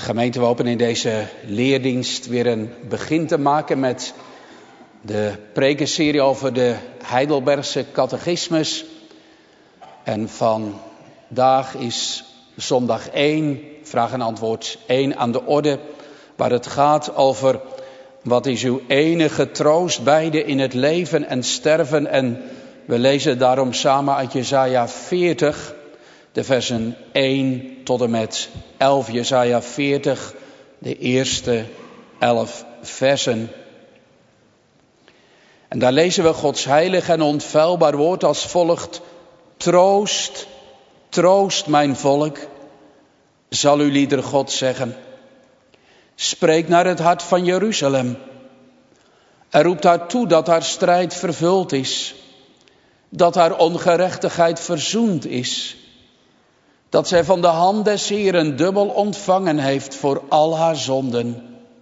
Gemeente, we hopen in deze leerdienst weer een begin te maken met de prekenserie over de Heidelbergse catechismus. En vandaag is zondag 1, vraag en antwoord 1 aan de orde, waar het gaat over wat is uw enige troost beide in het leven en sterven. En we lezen daarom samen uit Jesaja 40, de versen 1 tot en met 11. Jesaja 40, de eerste 11 versen. En daar lezen we Gods heilig en onfeilbaar woord als volgt. Troost, troost mijn volk, zal uw lieder God zeggen. Spreek naar het hart van Jeruzalem. En roept haar toe dat haar strijd vervuld is. Dat haar ongerechtigheid verzoend is. Dat zij van de hand des Heeren dubbel ontvangen heeft voor al haar zonden.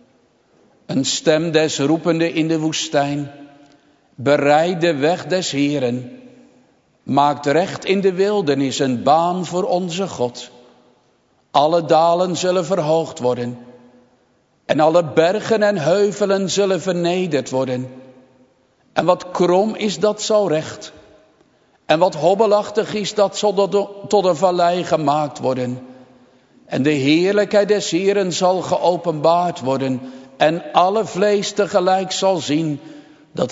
Een stem des roepende in de woestijn. Bereid de weg des Heeren. Maakt recht in de wildernis een baan voor onze God. Alle dalen zullen verhoogd worden. En alle bergen en heuvelen zullen vernederd worden. En wat krom is, dat zal recht. En wat hobbelachtig is, dat zal tot een vallei gemaakt worden. En de heerlijkheid des Heeren zal geopenbaard worden. En alle vlees tegelijk zal zien dat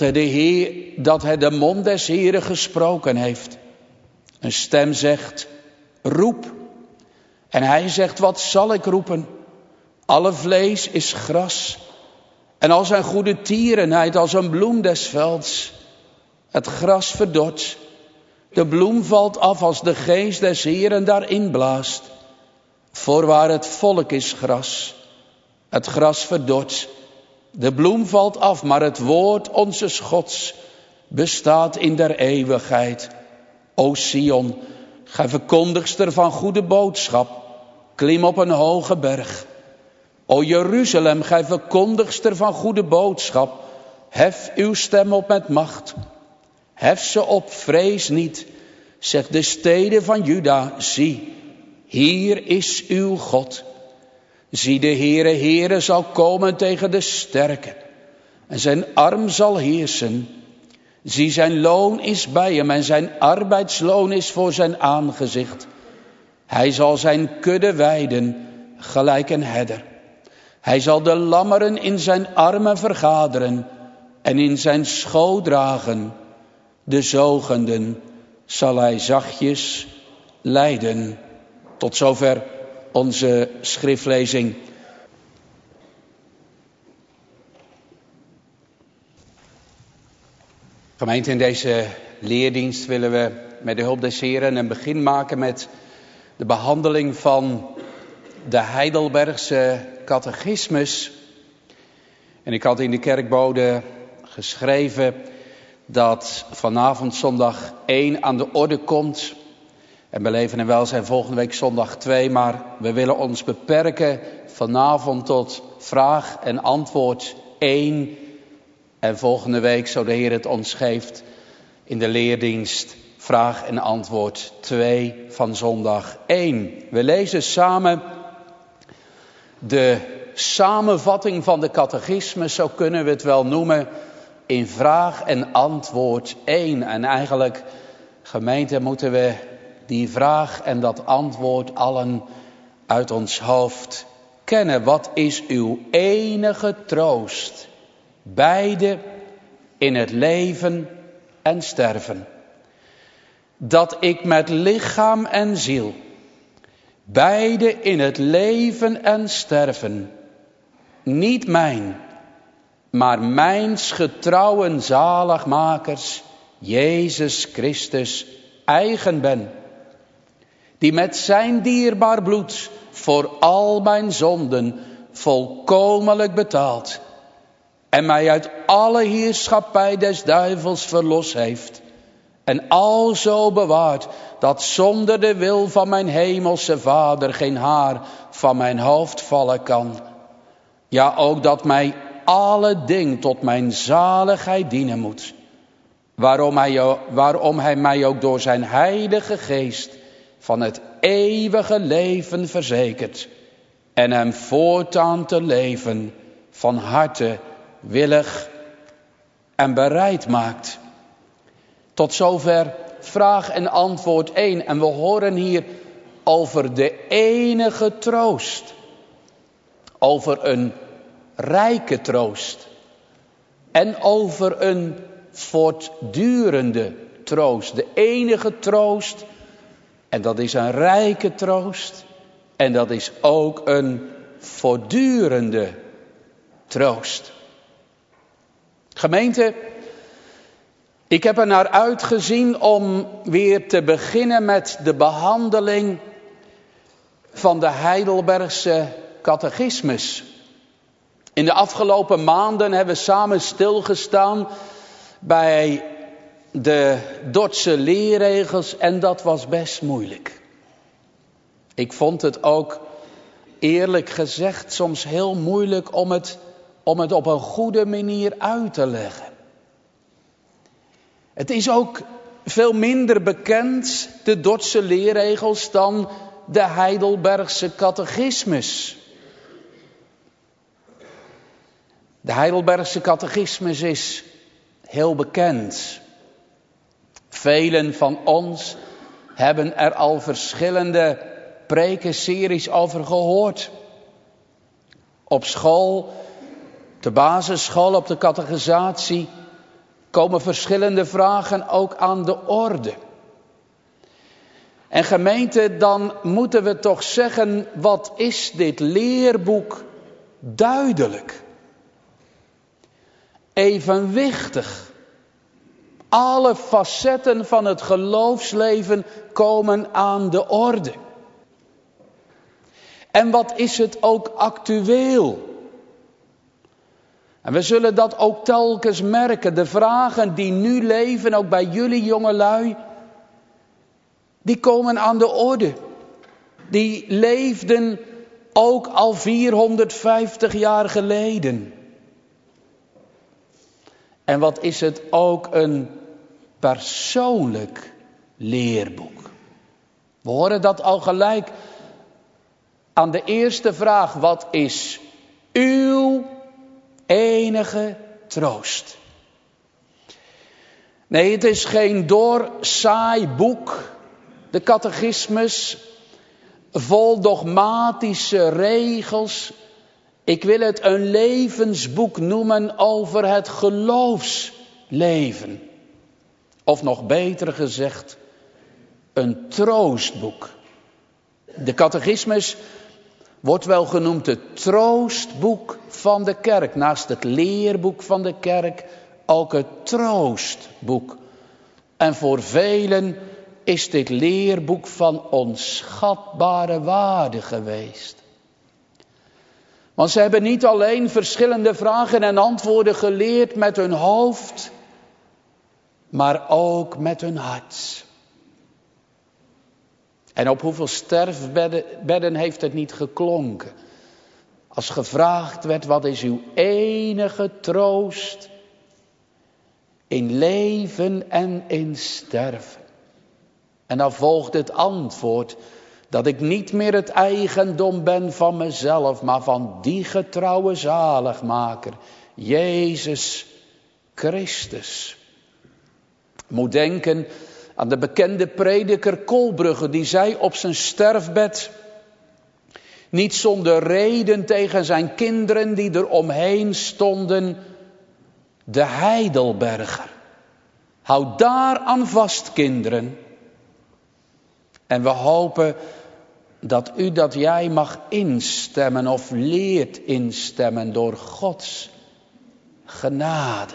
hij de mond des Heeren gesproken heeft. Een stem zegt, roep. En hij zegt, wat zal ik roepen? Alle vlees is gras. En al zijn goede tierenheid als een bloem des velds. Het gras verdort. De bloem valt af als de geest des Heeren daarin blaast. Voorwaar het volk is gras. Het gras verdort. De bloem valt af, maar het woord onzes Gods bestaat in der eeuwigheid. O Sion, gij verkondigster van goede boodschap, klim op een hoge berg. O Jeruzalem, gij verkondigster van goede boodschap, hef uw stem op met macht. Hef ze op, vrees niet. Zeg de steden van Juda, zie, hier is uw God. Zie, de Heere zal komen tegen de sterken. En zijn arm zal heersen. Zie, zijn loon is bij hem en zijn arbeidsloon is voor zijn aangezicht. Hij zal zijn kudde weiden, gelijk een herder. Hij zal de lammeren in zijn armen vergaderen en in zijn schoot dragen. De zogenden zal hij zachtjes leiden. Tot zover onze schriftlezing. Gemeente, in deze leerdienst willen we met de hulp des Heeren een begin maken met de behandeling van de Heidelbergse catechismus. En ik had in de kerkbode geschreven dat vanavond zondag 1 aan de orde komt. En Beleven en Welzijn volgende week zondag 2. Maar we willen ons beperken vanavond tot vraag en antwoord 1. En volgende week, zo de Heer het ons geeft, in de leerdienst vraag en antwoord 2 van zondag 1. We lezen samen de samenvatting van de catechismus, zo kunnen we het wel noemen, in vraag en antwoord 1. En eigenlijk, gemeente, moeten we die vraag en dat antwoord allen uit ons hoofd kennen. Wat is uw enige troost? Beide in het leven en sterven. Dat ik met lichaam en ziel, beide in het leven en sterven, niet mijn, maar mijns getrouwen zaligmakers, Jezus Christus, eigen ben. Die met zijn dierbaar bloed voor al mijn zonden volkomenlijk betaald. En mij uit alle heerschappij des duivels verlost heeft. En alzo bewaard dat zonder de wil van mijn hemelse Vader geen haar van mijn hoofd vallen kan. Ja, ook dat mij alle ding tot mijn zaligheid dienen moet. Waarom hij mij ook door zijn heilige geest van het eeuwige leven verzekert. en hem voortaan te leven van harte willig en bereid maakt. Tot zover vraag en antwoord 1. En we horen hier over de enige troost. Over een rijke troost. En over een voortdurende troost. De enige troost. En dat is een rijke troost. En dat is ook een voortdurende troost. Gemeente, ik heb er naar uitgezien om weer te beginnen met de behandeling van de Heidelbergse catechismus. In de afgelopen maanden hebben we samen stilgestaan bij de Dordtse leerregels en dat was best moeilijk. Ik vond het ook eerlijk gezegd soms heel moeilijk om het op een goede manier uit te leggen. Het is ook veel minder bekend, de Dordtse leerregels, dan de Heidelbergse catechismus. De Heidelbergse catechismus is heel bekend. Velen van ons hebben er al verschillende prekenseries over gehoord. Op school, de basisschool, op de catechisatie komen verschillende vragen ook aan de orde. En gemeente, dan moeten we toch zeggen, wat is dit leerboek duidelijk? Evenwichtig. Alle facetten van het geloofsleven komen aan de orde. En wat is het ook actueel? En we zullen dat ook telkens merken. De vragen die nu leven, ook bij jullie jongelui, die komen aan de orde. Die leefden ook al 450 jaar geleden. En wat is het ook een persoonlijk leerboek. We horen dat al gelijk aan de eerste vraag. Wat is uw enige troost? Nee, het is geen saai boek, de catechismus, vol dogmatische regels. Ik wil het een levensboek noemen over het geloofsleven. Of nog beter gezegd, een troostboek. De catechismus wordt wel genoemd het troostboek van de kerk. Naast het leerboek van de kerk ook het troostboek. En voor velen is dit leerboek van onschatbare waarde geweest. Want ze hebben niet alleen verschillende vragen en antwoorden geleerd met hun hoofd, maar ook met hun hart. En op hoeveel sterfbedden heeft het niet geklonken? Als gevraagd werd, wat is uw enige troost in leven en in sterven? En dan volgt het antwoord dat ik niet meer het eigendom ben van mezelf, maar van die getrouwe zaligmaker, Jezus Christus. Ik moet denken aan de bekende prediker Kolbrugge, die zei op zijn sterfbed, niet zonder reden tegen zijn kinderen die er omheen stonden, de Heidelberger. Houd daar aan vast, kinderen. En we hopen dat jij mag instemmen of leert instemmen door Gods genade.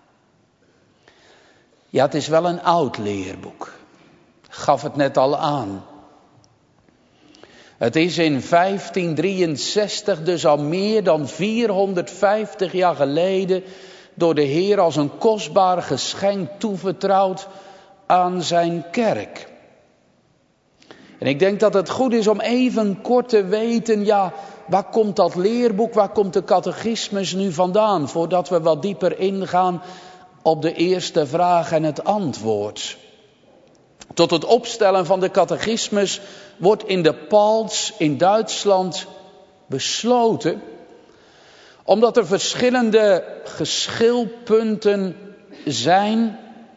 Ja, het is wel een oud leerboek. Ik gaf het net al aan. Het is in 1563, dus al meer dan 450 jaar geleden, door de Heer als een kostbaar geschenk toevertrouwd aan zijn kerk. En ik denk dat het goed is om even kort te weten, ja, waar komt dat leerboek, waar komt de catechismus nu vandaan? Voordat we wat dieper ingaan op de eerste vraag en het antwoord. Tot het opstellen van de catechismus wordt in de Palz in Duitsland besloten, omdat er verschillende geschilpunten zijn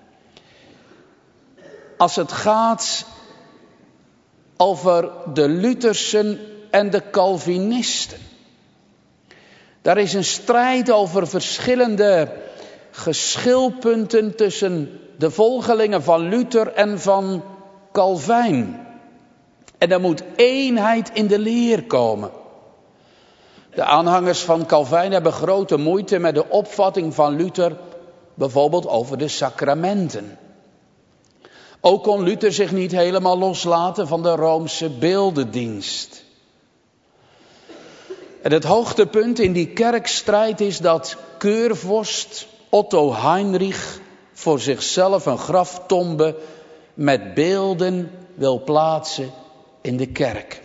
als het gaat over de Luthersen en de Calvinisten. Daar is een strijd over verschillende geschilpunten tussen de volgelingen van Luther en van Calvijn. En er moet eenheid in de leer komen. De aanhangers van Calvijn hebben grote moeite met de opvatting van Luther, bijvoorbeeld over de sacramenten. Ook kon Luther zich niet helemaal loslaten van de Roomse beeldendienst. En het hoogtepunt in die kerkstrijd is dat keurvorst Otto Heinrich voor zichzelf een graftombe met beelden wil plaatsen in de kerk.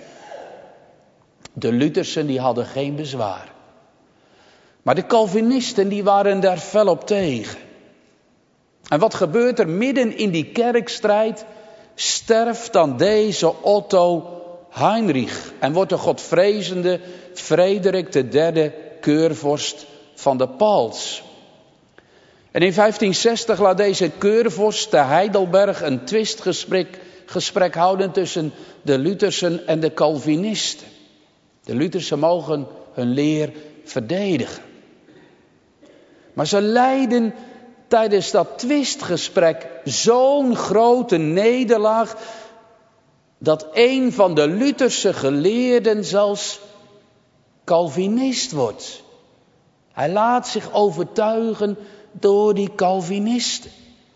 De Luthersen die hadden geen bezwaar. Maar de Calvinisten die waren daar fel op tegen. En wat gebeurt er midden in die kerkstrijd? Sterft dan deze Otto Heinrich en wordt de godvrezende Frederik III keurvorst van de Pals. En in 1560 laat deze keurvorst te Heidelberg een twistgesprek houden tussen de Luthersen en de Calvinisten. De Luthersen mogen hun leer verdedigen. Maar ze lijden tijdens dat twistgesprek zo'n grote nederlaag dat een van de Lutherse geleerden zelfs Calvinist wordt. Hij laat zich overtuigen door die Calvinisten.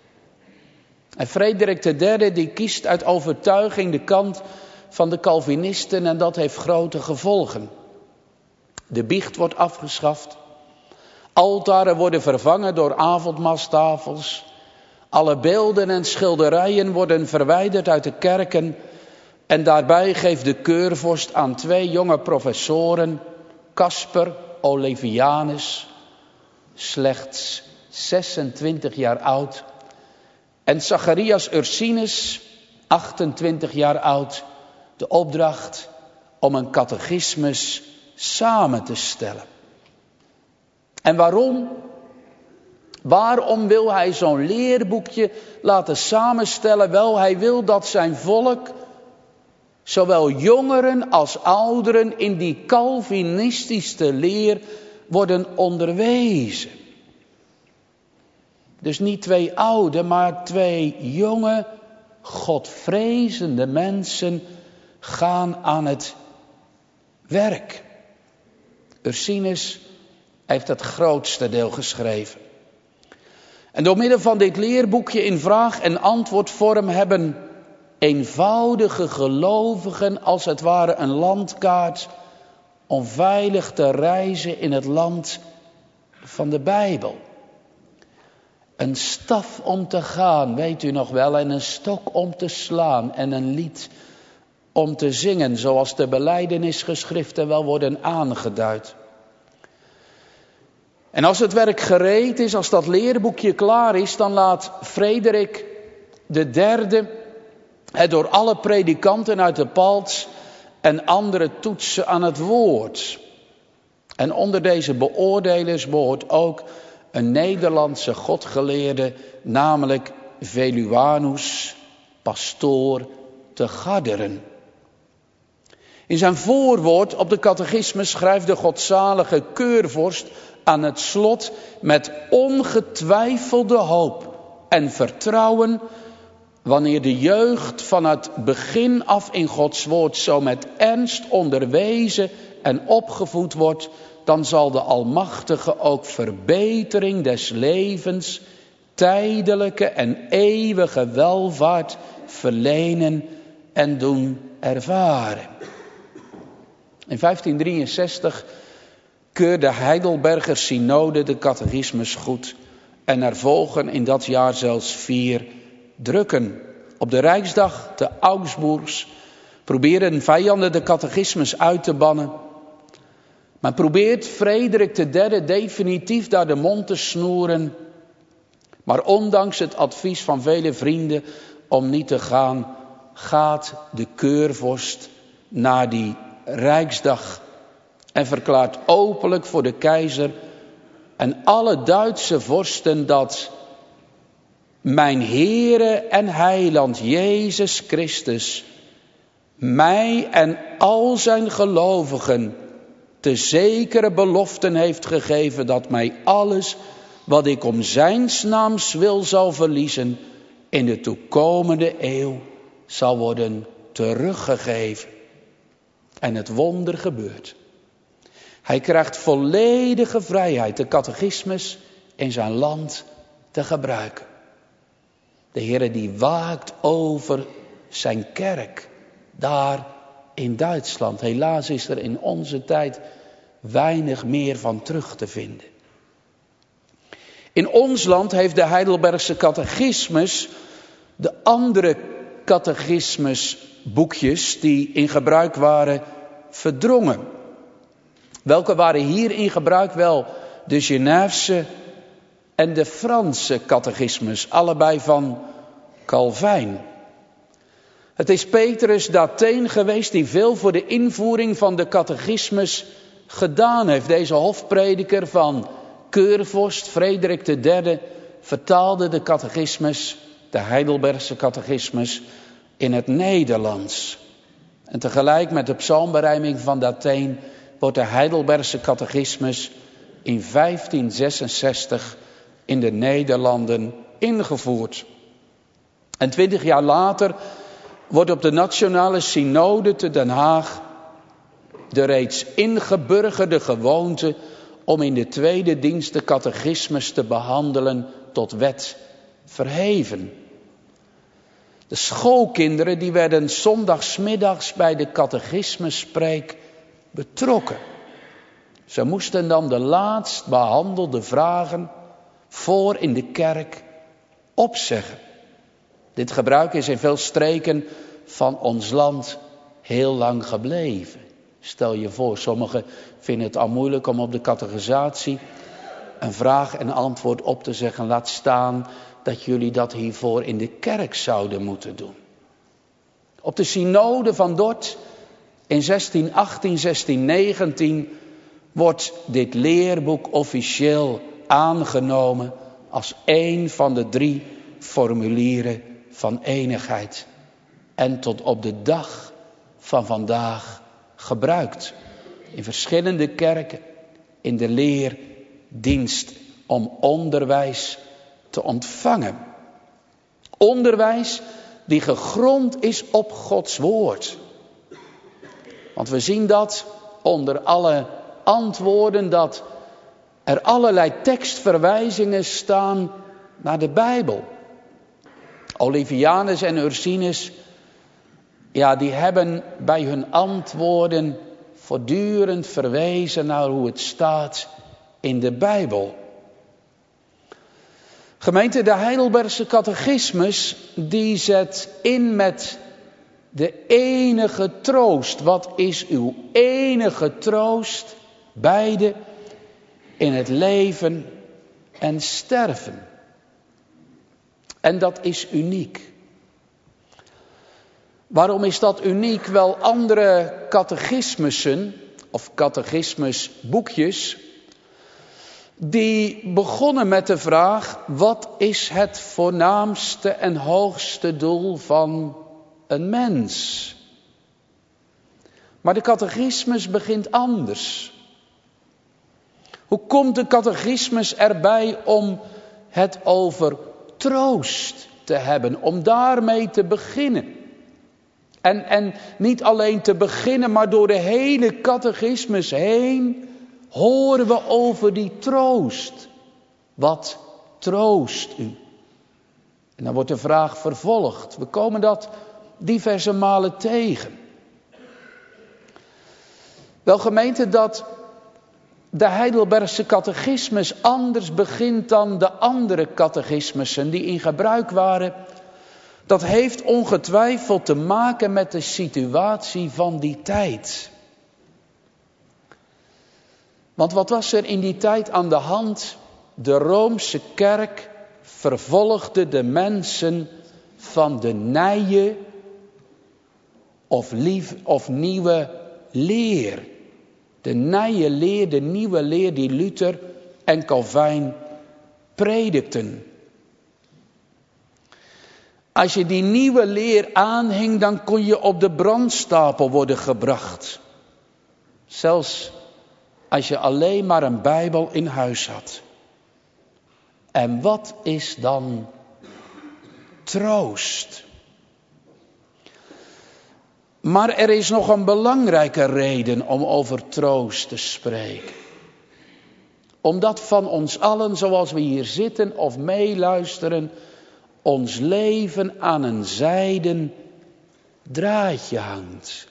En Frederik III die kiest uit overtuiging de kant van de Calvinisten en dat heeft grote gevolgen. De biecht wordt afgeschaft. Altaren worden vervangen door avondmaalstafels. Alle beelden en schilderijen worden verwijderd uit de kerken. En daarbij geeft de keurvorst aan 2 jonge professoren, Caspar Olevianus, slechts 26 jaar oud, en Zacharias Ursinus, 28 jaar oud, de opdracht om een catechismus samen te stellen. En waarom? Waarom wil hij zo'n leerboekje laten samenstellen? Wel, hij wil dat zijn volk, zowel jongeren als ouderen, in die Calvinistische leer worden onderwezen. Dus niet 2 oude, maar 2 jonge, godvrezende mensen gaan aan het werk. Ursinus heeft het grootste deel geschreven. En door middel van dit leerboekje in vraag- en antwoordvorm hebben eenvoudige gelovigen als het ware een landkaart om veilig te reizen in het land van de Bijbel. Een staf om te gaan, weet u nog wel, en een stok om te slaan en een lied om te zingen, zoals de belijdenisgeschriften wel worden aangeduid. En als het werk gereed is, als dat leerboekje klaar is, dan laat Frederik III het door alle predikanten uit de Pals en andere toetsen aan het woord. En onder deze beoordelers behoort ook een Nederlandse godgeleerde, namelijk Veluanus, pastoor te Garderen. In zijn voorwoord op de catechismus schrijft de godzalige keurvorst aan het slot: met ongetwijfelde hoop en vertrouwen, wanneer de jeugd van het begin af in Gods woord zo met ernst onderwezen en opgevoed wordt, dan zal de Almachtige ook verbetering des levens, tijdelijke en eeuwige welvaart verlenen en doen ervaren. In 1563 keurde Heidelberger synode de catechismus goed en er volgen in dat jaar zelfs 4 drukken. Op de Rijksdag te Augsburgs proberen vijanden de catechismus uit te bannen. Maar probeert Frederik III definitief daar de mond te snoeren. Maar ondanks het advies van vele vrienden om niet te gaan, gaat de keurvorst naar die Rijksdag en verklaart openlijk voor de keizer en alle Duitse vorsten dat mijn Heere en Heiland Jezus Christus mij en al zijn gelovigen de zekere beloften heeft gegeven dat mij alles wat ik om zijns naams wil zal verliezen in de toekomende eeuw zal worden teruggegeven. En het wonder gebeurt. Hij krijgt volledige vrijheid de catechismus in zijn land te gebruiken. De Heere die waakt over zijn kerk daar in Duitsland. Helaas is er in onze tijd weinig meer van terug te vinden. In ons land heeft de Heidelbergse catechismus de andere catechismusboekjes die in gebruik waren verdrongen. Welke waren hier in gebruik? Wel, de Genèvese en de Franse catechismus, allebei van Calvijn. Het is Petrus d'Athene geweest die veel voor de invoering van de catechismus gedaan heeft. Deze hofprediker van keurvorst Frederik III vertaalde de catechismus, de Heidelbergse catechismus, in het Nederlands. En tegelijk met de psalmberijming van d'Athene wordt de Heidelbergse catechismus in 1566 in de Nederlanden ingevoerd. En 20 jaar later wordt op de Nationale Synode te Den Haag de reeds ingeburgerde gewoonte om in de tweede dienst de catechismus te behandelen tot wet verheven. De schoolkinderen die werden zondagsmiddags bij de catechismusspreek betrokken. Ze moesten dan de laatst behandelde vragen voor in de kerk opzeggen. Dit gebruik is in veel streken van ons land heel lang gebleven. Stel je voor, sommigen vinden het al moeilijk om op de catechisatie een vraag en antwoord op te zeggen. Laat staan dat jullie dat hiervoor in de kerk zouden moeten doen. Op de synode van Dort in 1618, 1619 wordt dit leerboek officieel aangenomen als een van de 3 formulieren van eenigheid. En tot op de dag van vandaag gebruikt in verschillende kerken in de leerdienst om onderwijs te ontvangen. Onderwijs die gegrond is op Gods woord. Want we zien dat onder alle antwoorden dat er allerlei tekstverwijzingen staan naar de Bijbel. Olivianus en Ursinus, ja, die hebben bij hun antwoorden voortdurend verwezen naar hoe het staat in de Bijbel. Gemeente, de Heidelbergse catechismus, die zet in met de enige troost. Wat is uw enige troost? Beide in het leven en sterven. En dat is uniek. Waarom is dat uniek? Wel, andere catechismussen of catechismusboekjes, die begonnen met de vraag: wat is het voornaamste en hoogste doel van een mens? Maar de catechismus begint anders. Hoe komt de catechismus erbij om het over troost te hebben, om daarmee te beginnen? En niet alleen te beginnen, maar door de hele catechismus heen horen we over die troost. Wat troost u? En dan wordt de vraag vervolgd. We komen dat diverse malen tegen. Wel, gemeente, dat de Heidelbergse catechismus anders begint dan de andere catechismussen die in gebruik waren. Dat heeft ongetwijfeld te maken met de situatie van die tijd. Want wat was er in die tijd aan de hand? De Roomse kerk vervolgde de mensen van de nieuwe of nieuwe leer. De nieuwe leer die Luther en Calvijn predikten. Als je die nieuwe leer aanhing, dan kon je op de brandstapel worden gebracht. Zelfs als je alleen maar een Bijbel in huis had. En wat is dan troost? Maar er is nog een belangrijke reden om over troost te spreken. Omdat van ons allen, zoals we hier zitten of meeluisteren, ons leven aan een zijden draadje hangt.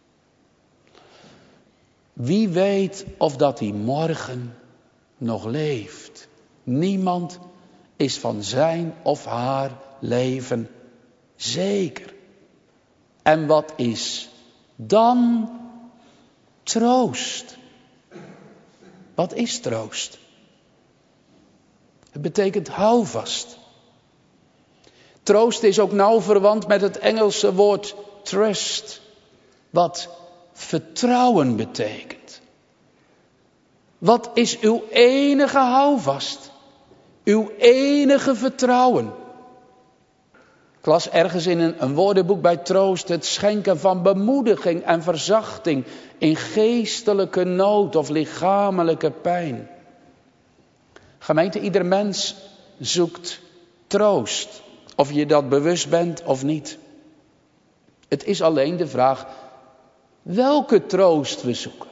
Wie weet of dat hij morgen nog leeft. Niemand is van zijn of haar leven zeker. En wat is dan troost? Wat is troost? Het betekent houvast. Troost is ook nauw verwant met het Engelse woord trust, wat vertrouwen betekent. Wat is uw enige houvast? Uw enige vertrouwen? Ik las ergens in een woordenboek bij troost het schenken van bemoediging en verzachting in geestelijke nood of lichamelijke pijn. Gemeente, ieder mens zoekt troost, of je dat bewust bent of niet. Het is alleen de vraag welke troost we zoeken.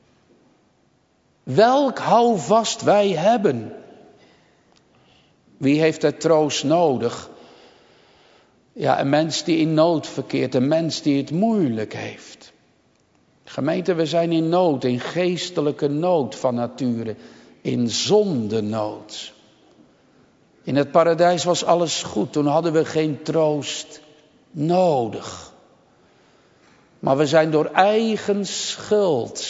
Welk houvast wij hebben. Wie heeft er troost nodig? Ja, een mens die in nood verkeert, een mens die het moeilijk heeft. Gemeente, we zijn in nood, in geestelijke nood van nature, in zondenood. In het paradijs was alles goed, toen hadden we geen troost nodig. Maar we zijn door eigen schuld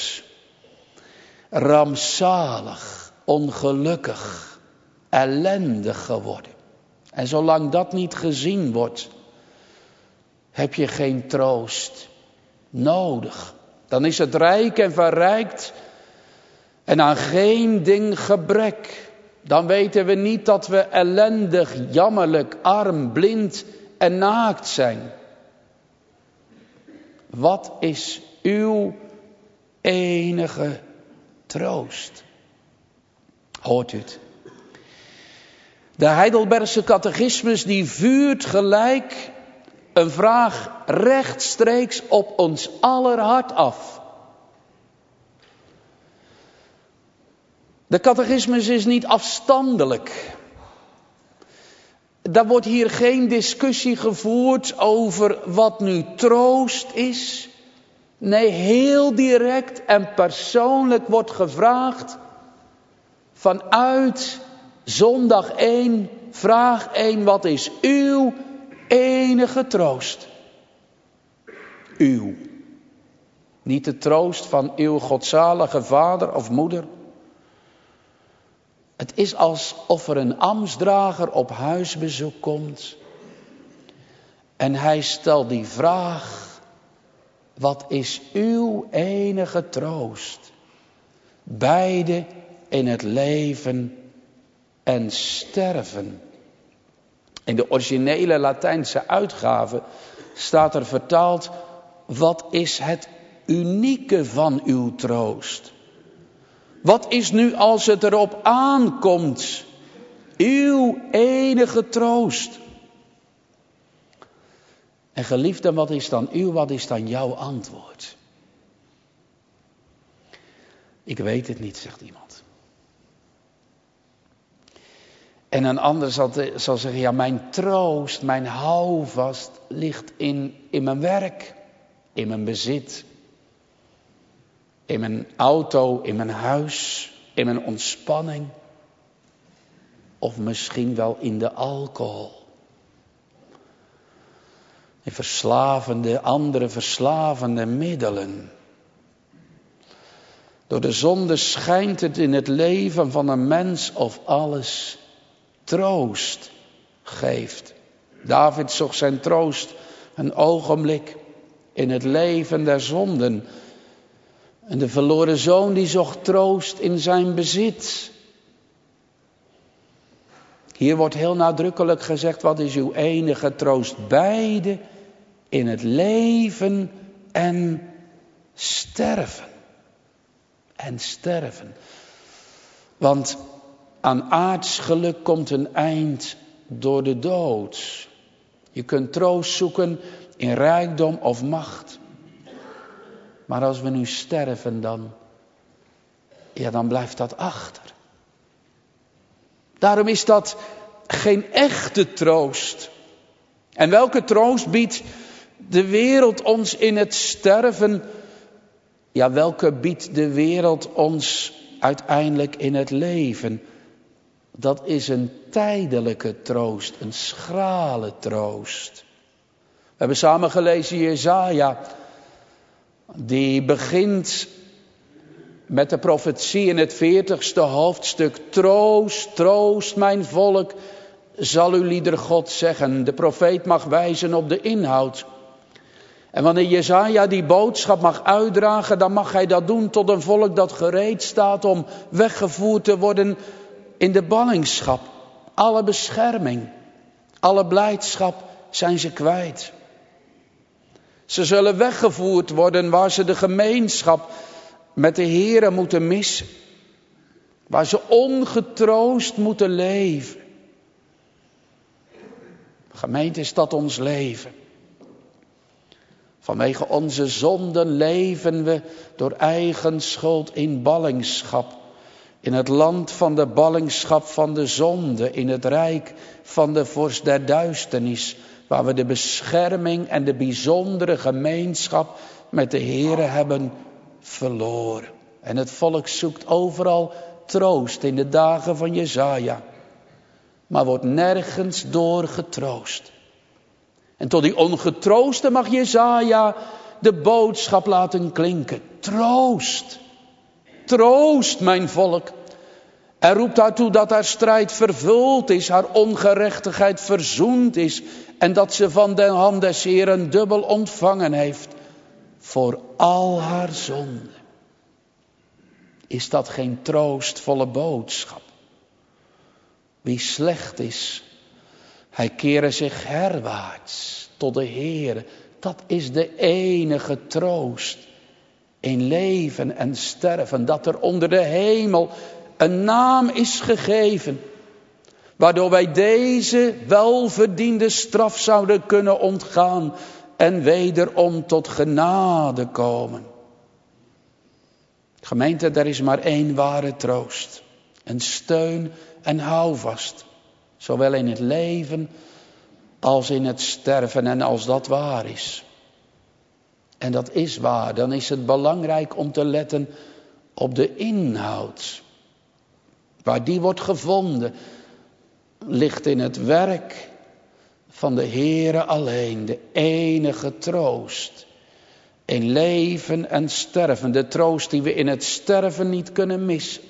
rampzalig, ongelukkig, ellendig geworden. En zolang dat niet gezien wordt, heb je geen troost nodig. Dan is het rijk en verrijkt en aan geen ding gebrek. Dan weten we niet dat we ellendig, jammerlijk, arm, blind en naakt zijn. Wat is uw enige troost? Hoort u het? De Heidelbergse catechismus die vuurt gelijk een vraag rechtstreeks op ons aller hart af. De catechismus is niet afstandelijk. Daar wordt hier geen discussie gevoerd over wat nu troost is. Nee, heel direct en persoonlijk wordt gevraagd vanuit zondag 1, vraag 1, wat is uw enige troost? Uw. Niet de troost van uw godzalige vader of moeder. Het is alsof er een ambtsdrager op huisbezoek komt. En hij stelt die vraag. Wat is uw enige troost? Beide in het leven en sterven. In de originele Latijnse uitgave staat er vertaald. Wat is het unieke van uw troost? Wat is nu als het erop aankomt? Uw enige troost. En geliefden, wat is dan jouw antwoord? Ik weet het niet, zegt iemand. En een ander zal zeggen, ja, mijn troost, mijn houvast ligt in mijn werk, in mijn bezit. In mijn auto, in mijn huis, in mijn ontspanning. Of misschien wel in de alcohol. In andere verslavende middelen. Door de zonde schijnt het in het leven van een mens of alles troost geeft. David zocht zijn troost een ogenblik in het leven der zonden. En de verloren zoon die zocht troost in zijn bezit. Hier wordt heel nadrukkelijk gezegd, wat is uw enige troost? Beide in het leven en sterven. En sterven. Want aan aards geluk komt een eind door de dood. Je kunt troost zoeken in rijkdom of macht. Maar als we nu sterven, dan blijft dat achter. Daarom is dat geen echte troost. En welke troost biedt de wereld ons in het sterven? Ja, welke biedt de wereld ons uiteindelijk in het leven? Dat is een tijdelijke troost, een schrale troost. We hebben samen gelezen Jesaja. Die begint met de profetie in het 40ste hoofdstuk. Troost, troost mijn volk, zal uw lieder God zeggen. De profeet mag wijzen op de inhoud. En wanneer Jesaja die boodschap mag uitdragen, dan mag hij dat doen tot een volk dat gereed staat om weggevoerd te worden in de ballingschap. Alle bescherming, alle blijdschap zijn ze kwijt. Ze zullen weggevoerd worden waar ze de gemeenschap met de Heere moeten missen. Waar ze ongetroost moeten leven. Gemeente, is dat ons leven? Vanwege onze zonden leven we door eigen schuld in ballingschap. In het land van de ballingschap van de zonde. In het rijk van de vorst der duisternis. Waar we de bescherming en de bijzondere gemeenschap met de Heere hebben verloren. En het volk zoekt overal troost in de dagen van Jesaja. Maar wordt nergens door getroost. En tot die ongetroosten mag Jesaja de boodschap laten klinken. Troost, troost mijn volk. En roept haar toe dat haar strijd vervuld is, haar ongerechtigheid verzoend is. En dat ze van de hand des Heeren dubbel ontvangen heeft voor al haar zonden. Is dat geen troostvolle boodschap? Wie slecht is, hij kere zich herwaarts tot de Heere. Dat is de enige troost in leven en sterven. Dat er onder de hemel een naam is gegeven, waardoor wij deze welverdiende straf zouden kunnen ontgaan en wederom tot genade komen. Gemeente, er is maar één ware troost. Een steun en houvast. Zowel in het leven als in het sterven. En als dat waar is. En dat is waar. Dan is het belangrijk om te letten op de inhoud. Waar die wordt gevonden, ligt in het werk van de Heere alleen. De enige troost. In leven en sterven. De troost die we in het sterven niet kunnen missen.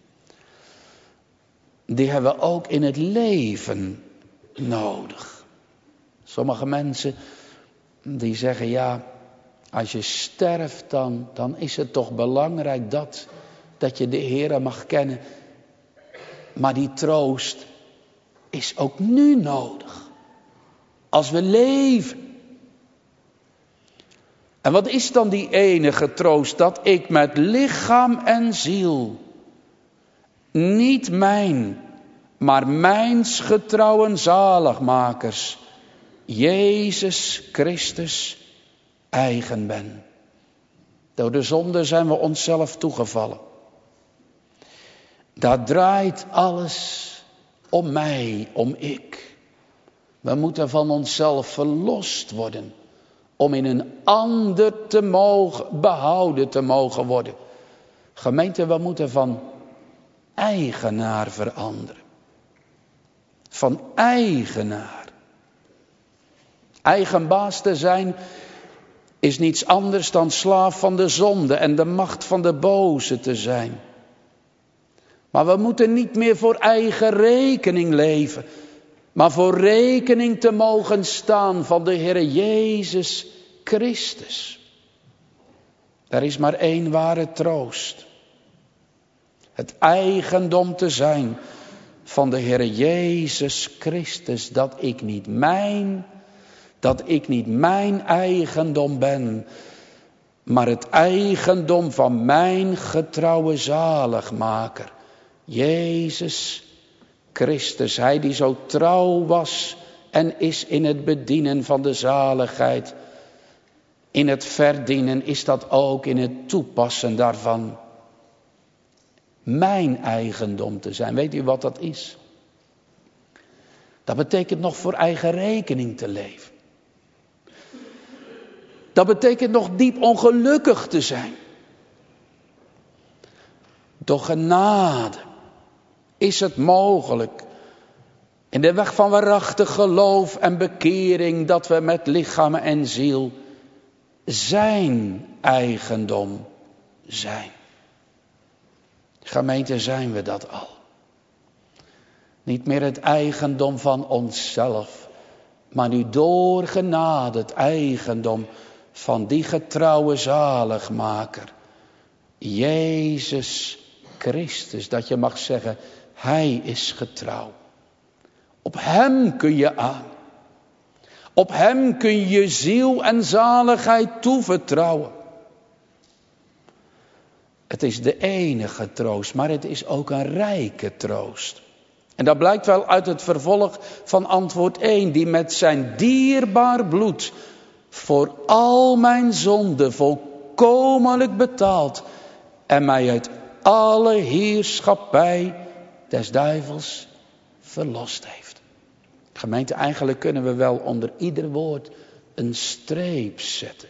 Die hebben we ook in het leven nodig. Sommige mensen die zeggen, ja, als je sterft dan is het toch belangrijk dat je de Heere mag kennen. Maar die troost is ook nu nodig. Als we leven. En wat is dan die enige troost? Dat ik met lichaam en ziel, niet mijn, maar mijns getrouwen zaligmakers, Jezus Christus, eigen ben. Door de zonde zijn we onszelf toegevallen. Daar draait alles om mij, om ik. We moeten van onszelf verlost worden. Om in een ander behouden te mogen worden. Gemeente, we moeten van eigenaar veranderen. Van eigenaar. Eigenbaas te zijn is niets anders dan slaaf van de zonde en de macht van de boze te zijn. Maar we moeten niet meer voor eigen rekening leven, maar voor rekening te mogen staan van de Heere Jezus Christus. Er is maar één ware troost. Het eigendom te zijn van de Heer Jezus Christus. Dat ik niet mijn eigendom ben. Maar het eigendom van mijn getrouwe zaligmaker. Jezus Christus. Hij die zo trouw was en is in het bedienen van de zaligheid. In het verdienen is dat ook, in het toepassen daarvan. Mijn eigendom te zijn. Weet u wat dat is? Dat betekent nog voor eigen rekening te leven. Dat betekent nog diep ongelukkig te zijn. Door genade is het mogelijk, in de weg van waarachtig geloof en bekering, dat we met lichaam en ziel zijn eigendom zijn. Gemeente, zijn we dat al? Niet meer het eigendom van onszelf, maar nu door genade het eigendom van die getrouwe zaligmaker. Jezus Christus, dat je mag zeggen, hij is getrouw. Op hem kun je aan. Op hem kun je ziel en zaligheid toevertrouwen. Het is de enige troost, maar het is ook een rijke troost. En dat blijkt wel uit het vervolg van antwoord 1. Die met zijn dierbaar bloed voor al mijn zonden volkomenlijk betaald. En mij uit alle heerschappij des duivels verlost heeft. Gemeente, eigenlijk kunnen we wel onder ieder woord een streep zetten.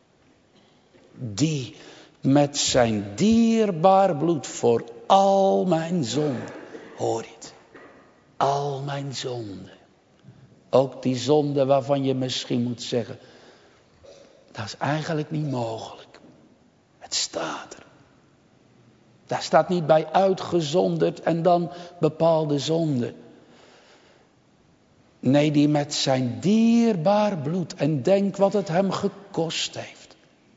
Die met zijn dierbaar bloed voor al mijn zonden. Hoor je het? Al mijn zonden. Ook die zonden waarvan je misschien moet zeggen, dat is eigenlijk niet mogelijk. Het staat er. Daar staat niet bij uitgezonderd en dan bepaalde zonden. Nee, die met zijn dierbaar bloed. En denk wat het hem gekost heeft.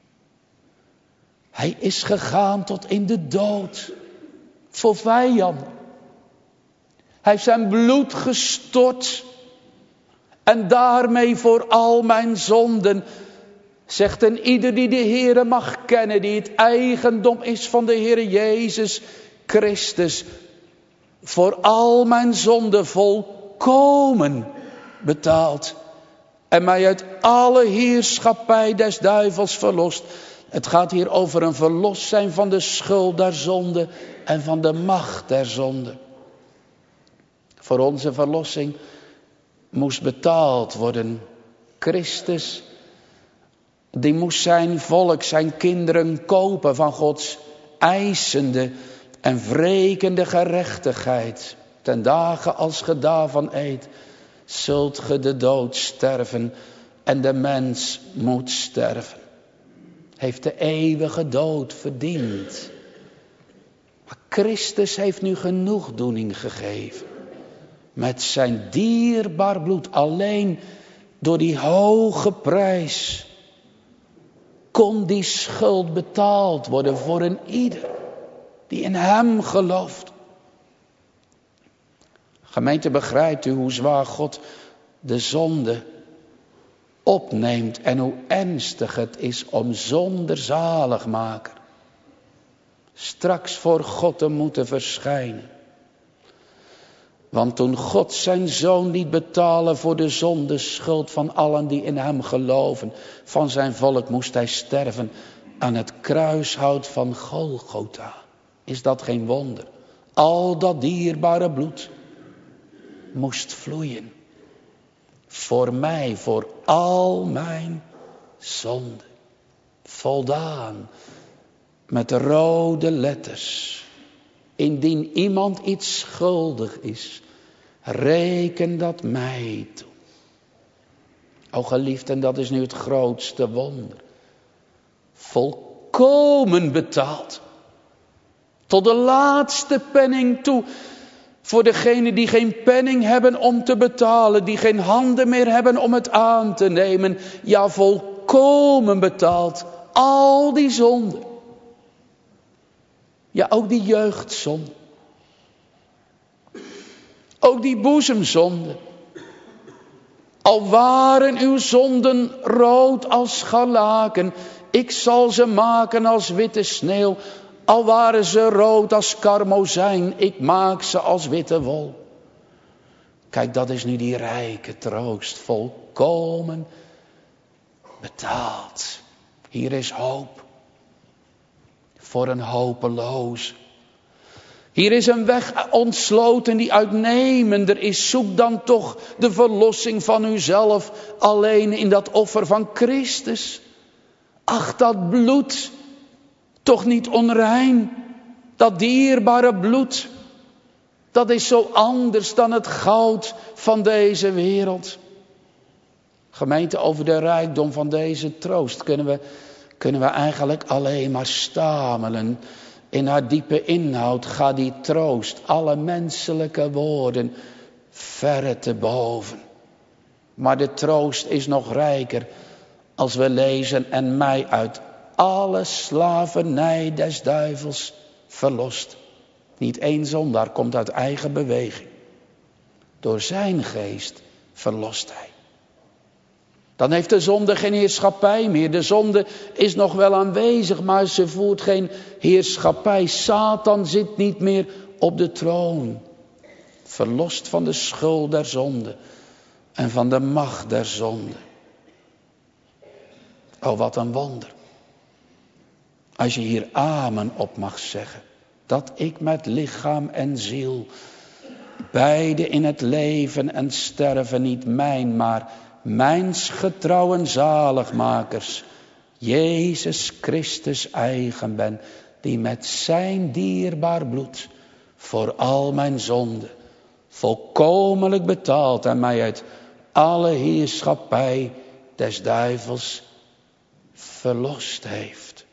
Hij is gegaan tot in de dood. Voor vijanden. Hij heeft zijn bloed gestort. En daarmee voor al mijn zonden. Zegt en ieder die de Heere mag kennen. Die het eigendom is van de Heere Jezus Christus. Voor al mijn zonden volkomen betaald. En mij uit alle heerschappij des duivels verlost. Het gaat hier over een verlos zijn van de schuld der zonde. En van de macht der zonde. Voor onze verlossing moest betaald worden. Christus, die moest zijn volk, zijn kinderen kopen van Gods eisende en wrekende gerechtigheid. Ten dagen als ge daarvan eet, zult ge de dood sterven en de mens moet sterven. Heeft de eeuwige dood verdiend. Maar Christus heeft nu genoegdoening gegeven. Met zijn dierbaar bloed, alleen door die hoge prijs kon die schuld betaald worden voor een ieder die in hem gelooft. Gemeente, begrijpt u hoe zwaar God de zonde opneemt en hoe ernstig het is om zonder zaligmaker straks voor God te moeten verschijnen. Want toen God zijn zoon liet betalen voor de zondeschuld van allen die in hem geloven, van zijn volk moest hij sterven aan het kruishout van Golgotha. Is dat geen wonder? Al dat dierbare bloed moest vloeien. Voor mij, voor al mijn zonden. Voldaan met rode letters. Indien iemand iets schuldig is, reken dat mij toe. O geliefden, dat is nu het grootste wonder. Volkomen betaald. Tot de laatste penning toe. Voor degenen die geen penning hebben om te betalen. Die geen handen meer hebben om het aan te nemen. Ja, volkomen betaald. al die zonden. Ja, ook die jeugdzonde. Ook die boezemzonde. Al waren uw zonden rood als scharlaken, ik zal ze maken als witte sneeuw. Al waren ze rood als karmozijn, ik maak ze als witte wol. Kijk, dat is nu die rijke troost, volkomen betaald. Hier is hoop voor een hopeloos. Hier is een weg ontsloten die uitnemender is. Zoek dan toch de verlossing van uzelf alleen in dat offer van Christus. Ach, dat bloed, toch niet onrein. Dat dierbare bloed, dat is zo anders dan het goud van deze wereld. Gemeente, over de rijkdom van deze troost kunnen we eigenlijk alleen maar stamelen. In haar diepe inhoud gaat die troost alle menselijke woorden verre te boven. Maar de troost is nog rijker als we lezen en mij uit alle slavernij des duivels verlost. Niet één zondaar komt uit eigen beweging. Door zijn geest verlost hij. Dan heeft de zonde geen heerschappij meer. De zonde is nog wel aanwezig, maar ze voert geen heerschappij. Satan zit niet meer op de troon. Verlost van de schuld der zonde en van de macht der zonde. Oh, wat een wonder. Als je hier amen op mag zeggen. Dat ik met lichaam en ziel, beide in het leven en sterven niet mijn, maar mijns getrouwen zaligmakers, Jezus Christus eigen ben, die met zijn dierbaar bloed voor al mijn zonden volkomenlijk betaald en mij uit alle heerschappij des duivels verlost heeft.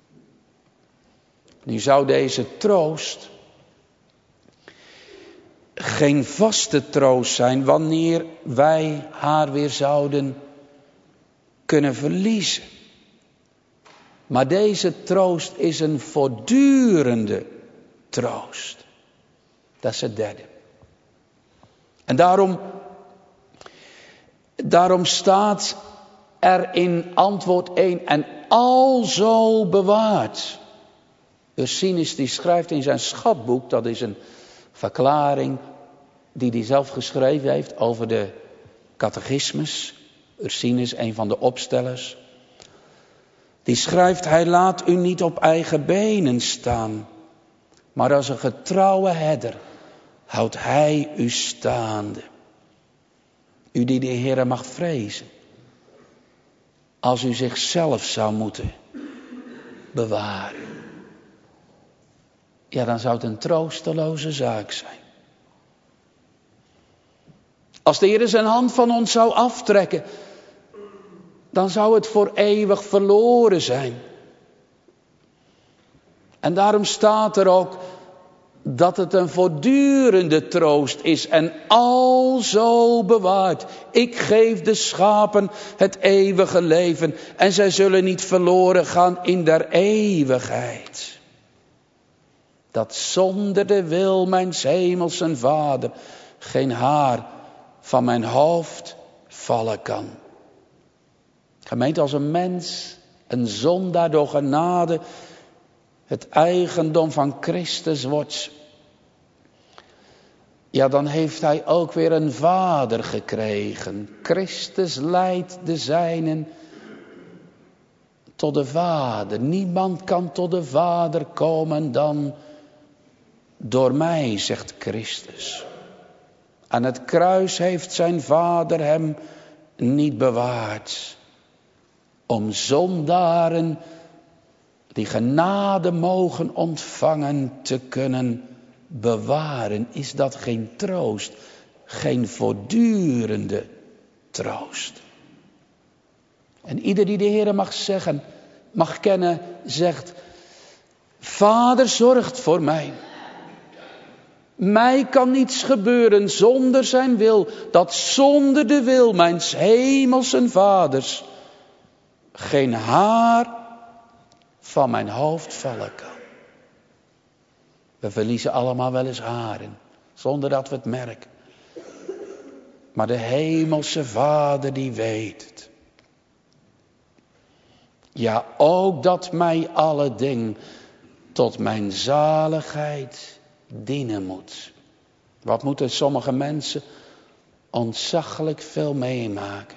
Nu zou deze troost geen vaste troost zijn wanneer wij haar weer zouden kunnen verliezen. Maar deze troost is een voortdurende troost. Dat is het derde. En daarom staat er in antwoord 1 en alzo bewaard. Ursinus die schrijft in zijn schatboek, dat is een verklaring die hij zelf geschreven heeft over de catechismus. Ursinus, een van de opstellers. Die schrijft, hij laat u niet op eigen benen staan, maar als een getrouwe herder houdt hij u staande. U die de Heere mag vrezen. Als u zichzelf zou moeten bewaren. Ja, dan zou het een troosteloze zaak zijn. Als de Heer zijn hand van ons zou aftrekken, dan zou het voor eeuwig verloren zijn. En daarom staat er ook dat het een voortdurende troost is en alzo bewaard. Ik geef de schapen het eeuwige leven en zij zullen niet verloren gaan in der eeuwigheid. Dat zonder de wil mijns hemelsen Vader geen haar van mijn hoofd vallen kan. Gemeente, als een mens, een zondaar door genade, het eigendom van Christus wordt, ja, dan heeft hij ook weer een vader gekregen. Christus leidt de zijnen tot de Vader. Niemand kan tot de Vader komen dan door mij, zegt Christus. Aan het kruis heeft zijn Vader hem niet bewaard. Om zondaren die genade mogen ontvangen te kunnen bewaren. Is dat geen troost? Geen voortdurende troost. En ieder die de Heere mag zeggen, mag kennen, zegt: Vader zorgt voor mij. Mij kan niets gebeuren zonder zijn wil, dat zonder de wil mijns hemelsen Vaders geen haar van mijn hoofd vallen kan. We verliezen allemaal wel eens haren, zonder dat we het merken. Maar de hemelse Vader die weet het. Ja, ook dat mij alle ding tot mijn zaligheid dienen moet. Wat moeten sommige mensen ontzaglijk veel meemaken.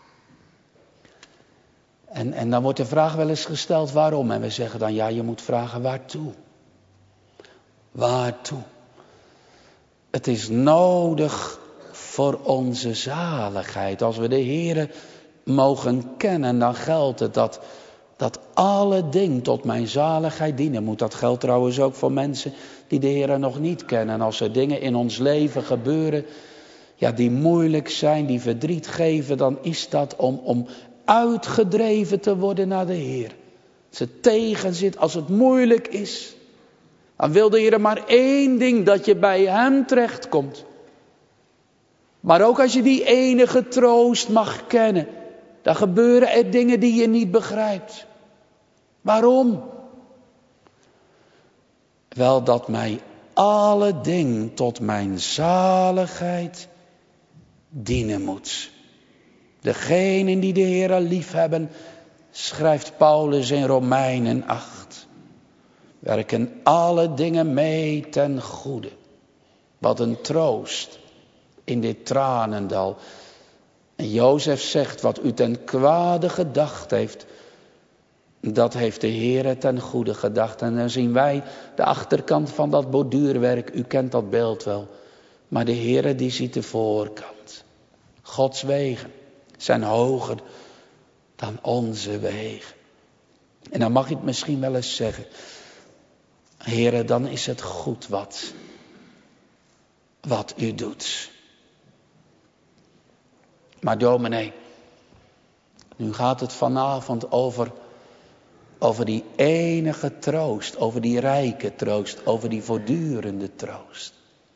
En dan wordt de vraag wel eens gesteld waarom. En we zeggen dan ja, je moet vragen waartoe. Waartoe? Het is nodig voor onze zaligheid. Als we de Heere mogen kennen, dan geldt het dat alle ding tot mijn zaligheid dienen moet. Dat geldt trouwens ook voor mensen die de Heere nog niet kennen. En als er dingen in ons leven gebeuren, ja, die moeilijk zijn, die verdriet geven, dan is dat om uitgedreven te worden naar de Heer. Als het tegen zit, als het moeilijk is, dan wil de Heer maar één ding, dat je bij Hem terechtkomt. Maar ook als je die enige troost mag kennen, dan gebeuren er dingen die je niet begrijpt. Waarom? Wel, dat mij alle ding tot mijn zaligheid dienen moet. Degenen die de Heere liefhebben, schrijft Paulus in Romeinen 8. Werken alle dingen mee ten goede. Wat een troost in dit tranendal. En Jozef zegt, wat u ten kwade gedacht heeft, dat heeft de Heere ten goede gedacht. En dan zien wij de achterkant van dat borduurwerk. U kent dat beeld wel. Maar de Heere die ziet de voorkant. Gods wegen zijn hoger dan onze wegen. En dan mag je het misschien wel eens zeggen. Heere, dan is het goed wat u doet. Maar dominee, nu gaat het vanavond over die enige troost, over die rijke troost, over die voortdurende troost.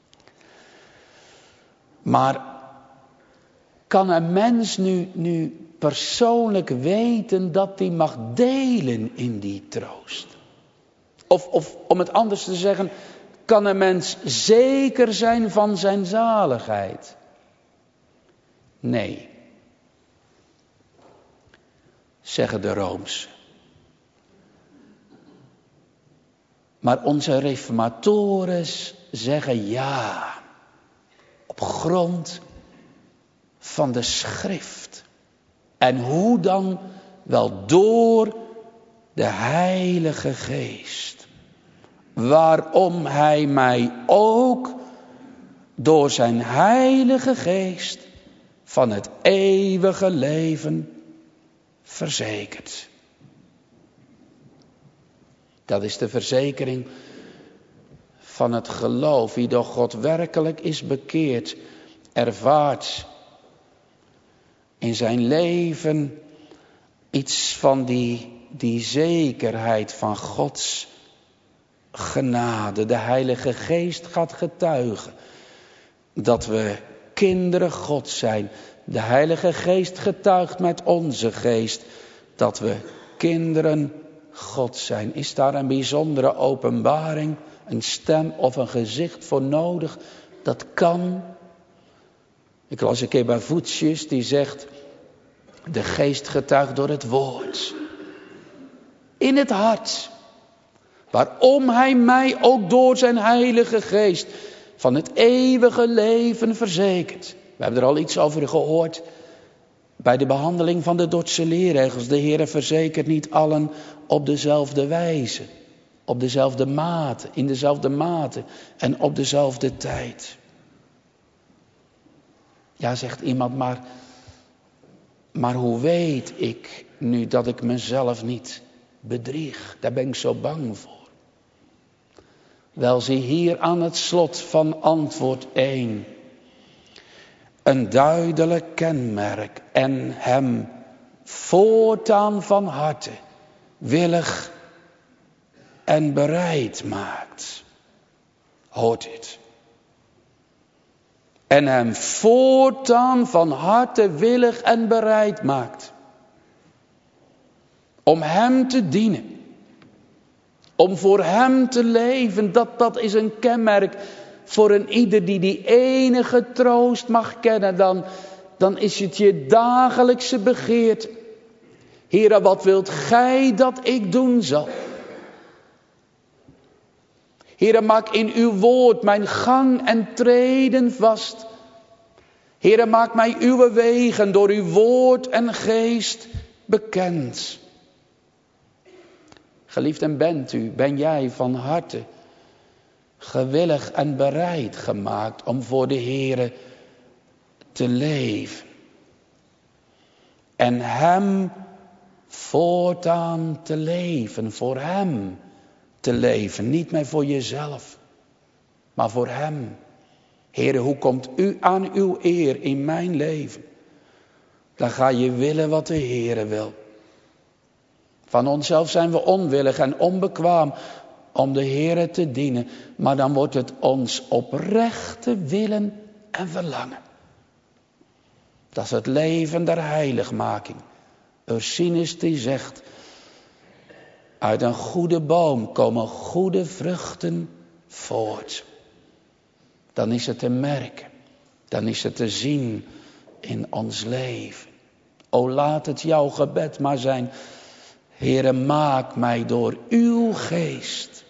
Maar kan een mens nu persoonlijk weten dat hij mag delen in die troost? Of om het anders te zeggen, kan een mens zeker zijn van zijn zaligheid? Nee, zeggen de Roomse. Maar onze reformatoren zeggen ja, op grond van de schrift. En hoe dan? Wel door de Heilige Geest. Waarom Hij mij ook door zijn Heilige Geest van het eeuwige leven verzekert. Dat is de verzekering van het geloof. Wie door God werkelijk is bekeerd, ervaart in zijn leven iets van die zekerheid van Gods genade. De Heilige Geest gaat getuigen dat we kinderen Gods zijn. De Heilige Geest getuigt met onze geest dat we kinderen God zijn. Is daar een bijzondere openbaring, een stem of een gezicht voor nodig? Dat kan. Ik las een keer bij Voetjes, die zegt, de Geest getuigt door het woord. In het hart. Waarom Hij mij ook door zijn Heilige Geest van het eeuwige leven verzekert. We hebben er al iets over gehoord bij de behandeling van de Dordtse leerregels. De Heere verzekert niet allen op dezelfde wijze, op dezelfde mate, in dezelfde mate en op dezelfde tijd. Ja, zegt iemand, maar hoe weet ik nu dat ik mezelf niet bedrieg? Daar ben ik zo bang voor. Wel, zie hier aan het slot van antwoord 1. Een duidelijk kenmerk en hem voortaan van harte willig en bereid maakt. Hoort dit? En hem voortaan van harte willig en bereid maakt. Om hem te dienen. Om voor hem te leven, dat is een kenmerk voor een ieder die enige troost mag kennen. Dan is het je dagelijkse begeerte. Heere, wat wilt gij dat ik doen zal? Heere, maak in uw woord mijn gang en treden vast. Heere, maak mij uw wegen door uw woord en geest bekend. Geliefden, ben jij van harte gewillig en bereid gemaakt om voor de Heere te leven. En hem voortaan te leven, voor hem te leven. Niet meer voor jezelf, maar voor hem. Heere, hoe komt u aan uw eer in mijn leven? Dan ga je willen wat de Heere wil. Van onszelf zijn we onwillig en onbekwaam om de Heere te dienen. Maar dan wordt het ons oprechte willen en verlangen. Dat is het leven der heiligmaking. Ursinus die zegt, uit een goede boom komen goede vruchten voort. Dan is het te merken, dan is het te zien in ons leven. O, laat het jouw gebed maar zijn. Heere, maak mij door uw geest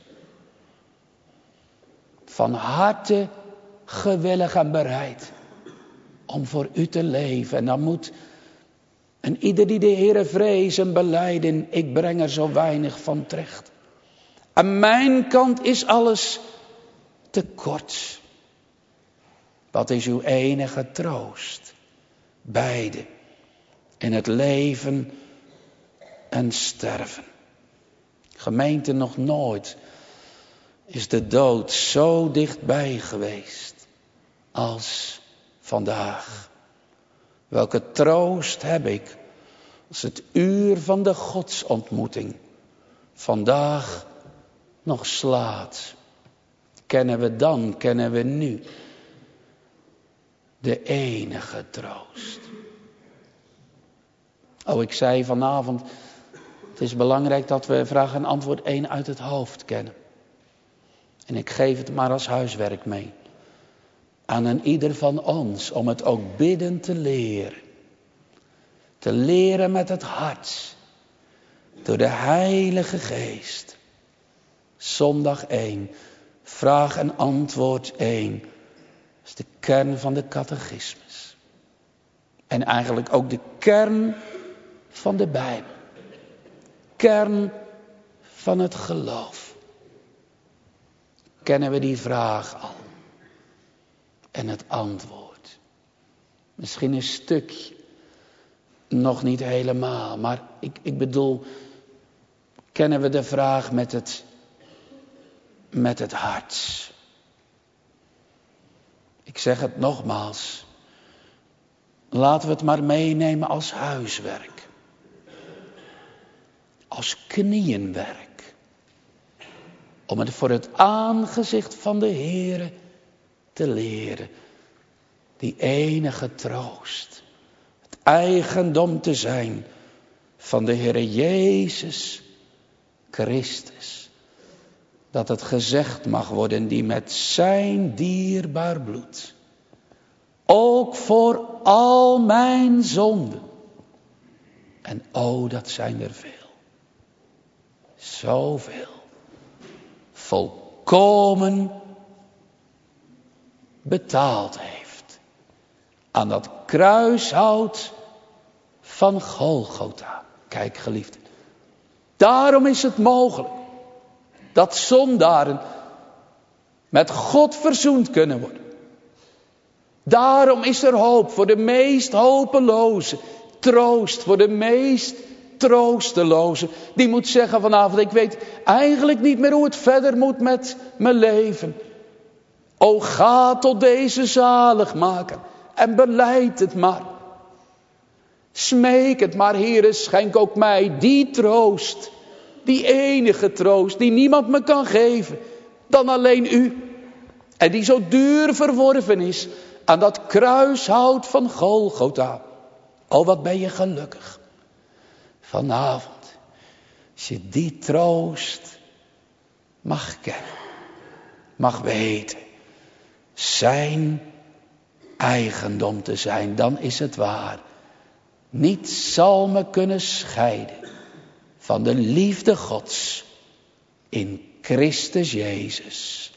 van harte gewillig en bereid om voor u te leven. En dan moet en ieder die de Heere vreest en belijden, ik breng er zo weinig van terecht. Aan mijn kant is alles te kort. Wat is uw enige troost? Beide, in het leven en sterven. Gemeente, nog nooit is de dood zo dichtbij geweest als vandaag. Welke troost heb ik als het uur van de godsontmoeting vandaag nog slaat. Kennen we nu de enige troost. Oh, ik zei vanavond, het is belangrijk dat we vraag en antwoord 1 uit het hoofd kennen. En ik geef het maar als huiswerk mee. Aan een ieder van ons om het ook bidden te leren. Te leren met het hart. Door de Heilige Geest. Zondag 1. Vraag en antwoord 1. Dat is de kern van de catechismus. En eigenlijk ook de kern van de Bijbel. Kern van het geloof. Kennen we die vraag al? En het antwoord. Misschien een stukje. Nog niet helemaal. Maar ik bedoel. Kennen we de vraag met het hart. Ik zeg het nogmaals. Laten we het maar meenemen als huiswerk. Als knieënwerk. Om het voor het aangezicht van de Heere te leren. Die enige troost. Het eigendom te zijn van de Heere Jezus Christus. Dat het gezegd mag worden, die met zijn dierbaar bloed. Ook voor al mijn zonden. En o, dat zijn er veel. Zoveel. Volkomen betaald heeft. Aan dat kruishout van Golgotha. Kijk, geliefden. Daarom is het mogelijk dat zondaren met God verzoend kunnen worden. Daarom is er hoop voor de meest hopeloze. Troost voor de meest troosteloze. Die moet zeggen vanavond, ik weet eigenlijk niet meer hoe het verder moet met mijn leven. O, ga tot deze zaligmaker en belijd het maar. Smeek het maar, Heere, schenk ook mij die troost. Die enige troost die niemand me kan geven dan alleen u. En die zo duur verworven is aan dat kruishout van Golgotha. Oh, wat ben je gelukkig. Vanavond, als je die troost mag kennen, mag weten zijn eigendom te zijn, dan is het waar. Niets zal me kunnen scheiden van de liefde Gods in Christus Jezus.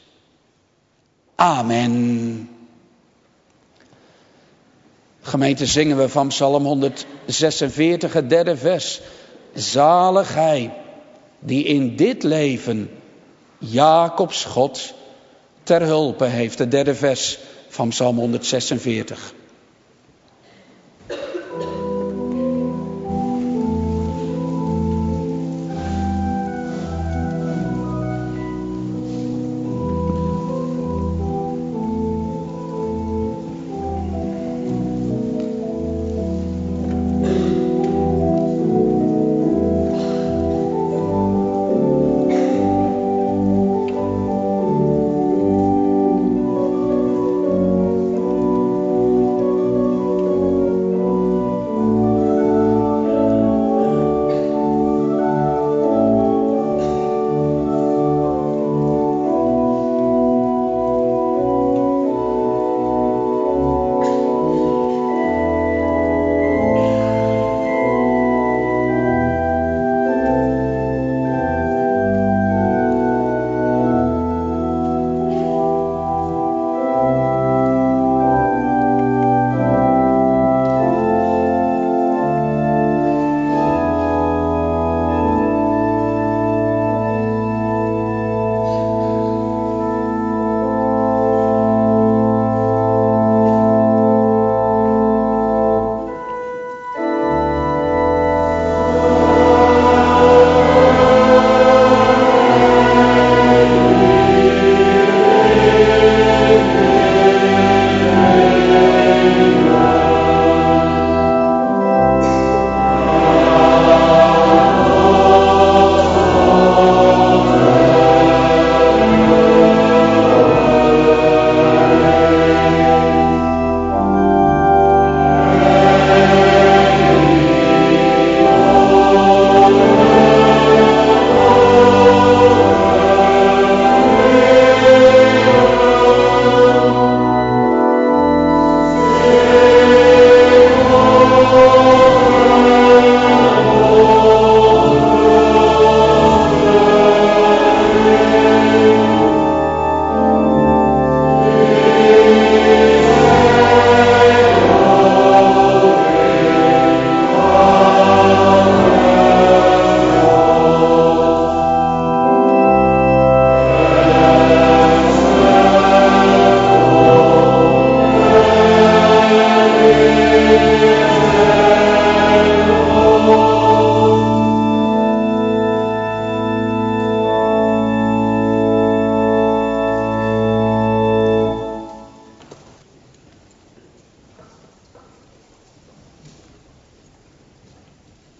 Amen. Gemeente, zingen we van Psalm 146, het 3e vers. Zalig hij die in dit leven Jacobs God ter hulpe heeft. Het 3e vers van Psalm 146.